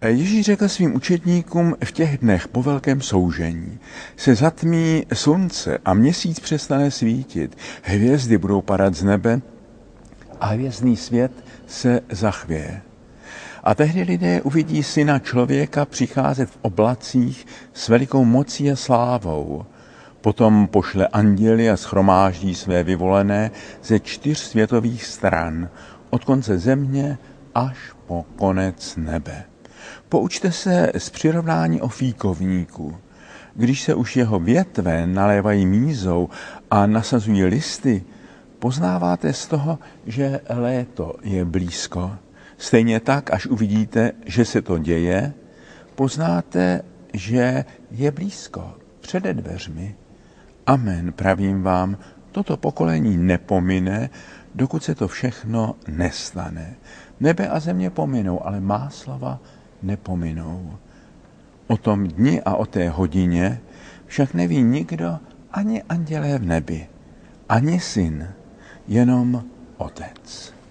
Ježíš řekl svým učedníkům: v těch dnech po velkém soužení se zatmí slunce a měsíc přestane svítit, hvězdy budou padat z nebe a hvězdný svět se zachvěje. A tehdy lidé uvidí Syna člověka přicházet v oblacích s velikou mocí a slávou. Potom pošle anděly a shromáždí své vyvolené ze 4 světových stran, od konce země až po konec nebe. Poučte se z přirovnání o fíkovníku. Když se už jeho větve nalévají mízou a nasazují listy, poznáváte z toho, že léto je blízko. Stejně tak, až uvidíte, že se to děje, poznáte, že je blízko, přede dveřmi. Amen, pravím vám, toto pokolení nepomine, dokud se to všechno nestane. Nebe a země pominou, ale má slova nepominou. O tom dni a o té hodině však neví nikdo, ani andělé v nebi, ani Syn, jenom Otec.